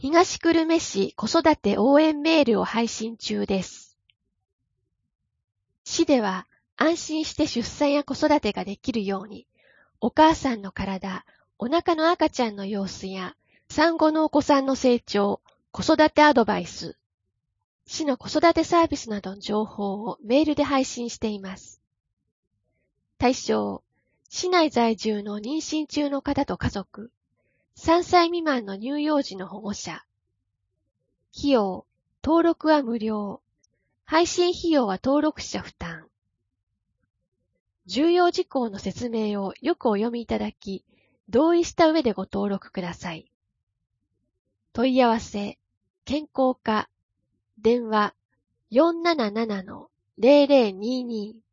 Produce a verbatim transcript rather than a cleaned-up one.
東久留米市子育て応援メールを配信中です。市では安心して出産や子育てができるように、お母さんの体、お腹の赤ちゃんの様子や、産後のお子さんの成長、子育てアドバイス、市の子育てサービスなどの情報をメールで配信しています。対象、市内在住の妊娠中の方と家族、さんさい未満の乳幼児の保護者。費用、登録は無料。配信費用は登録者負担。重要事項の説明をよくお読みいただき、同意した上でご登録ください。問い合わせ、健康課、電話 よんなななのゼロゼロにに